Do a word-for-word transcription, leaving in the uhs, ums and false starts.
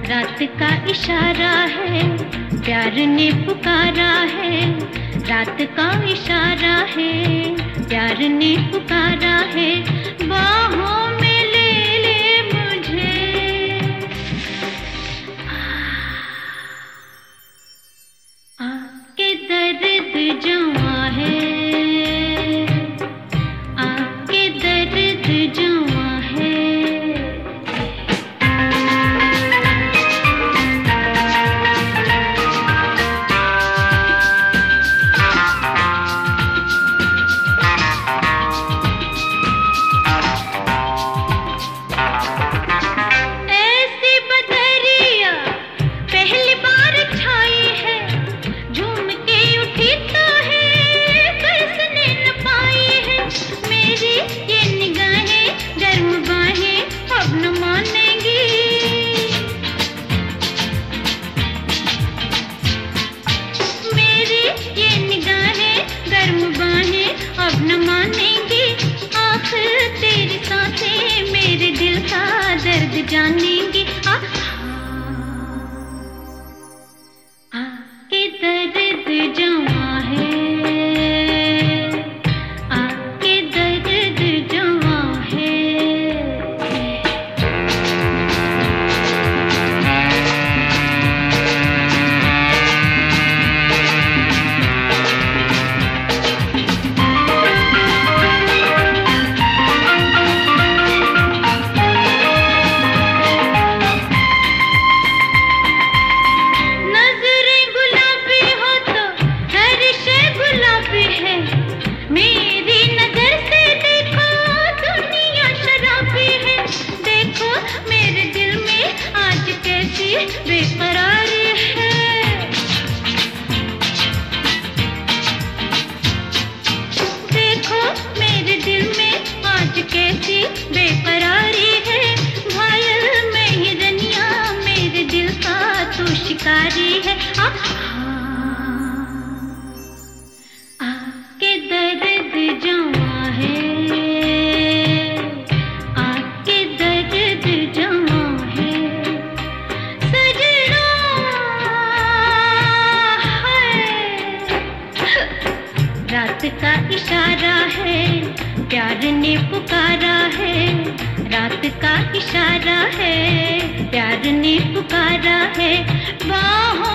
रात का इशारा है, प्यार ने पुकारा है। रात का इशारा है, प्यार ने पुकारा है। बाहों में ले ले मुझे, आके दर्द जवां है, आके दर्द जवां है। अब न मानेंगी, आखिर तेरी सांसें मेरे दिल का दर्द जानेंगी। आके दर्द जवां है, आके दर्द जवां है। बेकरारी है, देखो मेरे दिल में आज कैसी बेकरारी है। घायल मैं ही रनिया, मेरे दिल का तू शिकारी है। आ, आके दर्द जवां है, आके दर्द जवां है। रात का इशारा है, प्यार ने पुकारा है। रात का इशारा है, प्यार ने पुकारा है। बाहों